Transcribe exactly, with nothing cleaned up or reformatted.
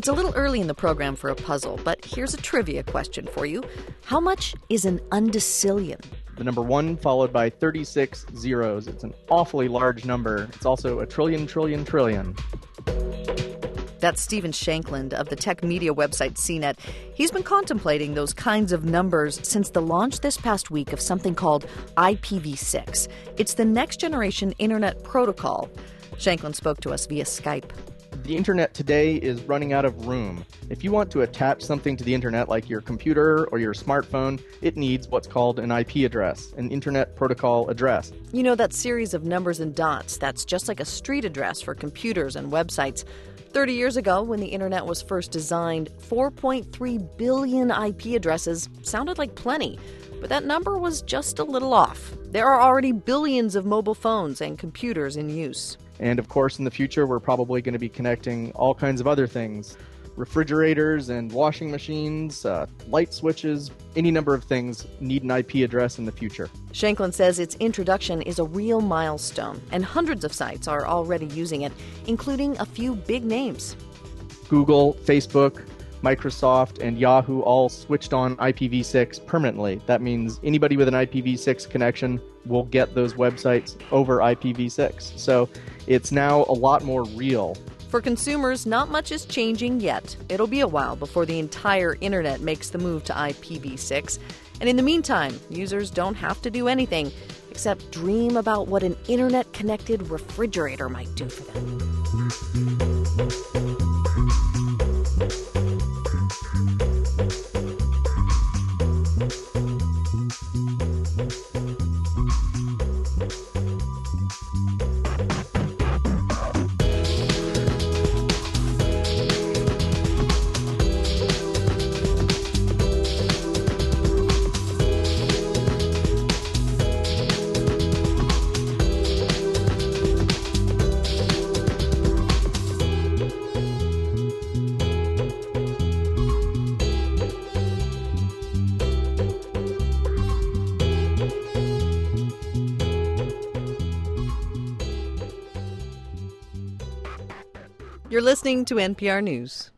It's a little early in the program for a puzzle, but here's a trivia question for you. How much is an undecillion? The number one followed by thirty-six zeros. It's an awfully large number. It's also a trillion, trillion, trillion. That's Stephen Shankland of the tech media website C net. He's been contemplating those kinds of numbers since the launch this past week of something called I P v six. It's the next generation internet protocol. Shankland spoke to us via Skype. The internet today is running out of room. If you want to attach something to the internet like your computer or your smartphone, it needs what's called an I P address, an Internet Protocol address. You know, that series of numbers and dots, that's just like a street address for computers and websites. thirty years ago, when the internet was first designed, four point three billion I P addresses sounded like plenty. But that number was just a little off. There are already billions of mobile phones and computers in use. And of course, in the future, we're probably going to be connecting all kinds of other things. Refrigerators and washing machines, uh, light switches, any number of things need an I P address in the future. Shankland says its introduction is a real milestone, and hundreds of sites are already using it, including a few big names. Google, Facebook, Microsoft, and Yahoo all switched on I P v six permanently. That means anybody with an I P v six connection will get those websites over I P v six. So it's now a lot more real. For consumers, not much is changing yet. It'll be a while before the entire internet makes the move to I P v six. And in the meantime, users don't have to do anything except dream about what an internet-connected refrigerator might do for them. You're listening to N P R News.